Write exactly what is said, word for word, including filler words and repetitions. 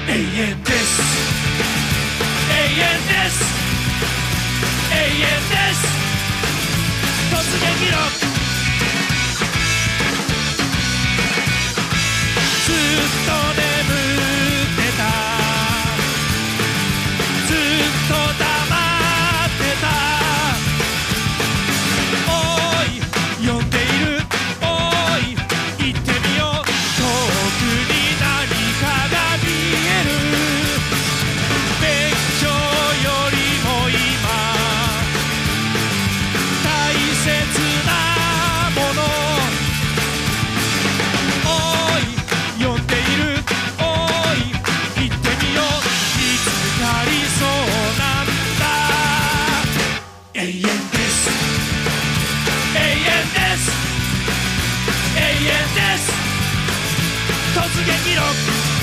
永遠です。永遠です。永遠です。突撃ロック。ずっと眠ってた、ずっと黙ってた。おい呼んでいる、おい行ってみよう。遠くに何かが見える。勉強よりも今大切なもの。おい呼んでいる、おい行ってみよう。見つかりそうなんだ。永遠です。永遠です。永遠です。突撃ロック。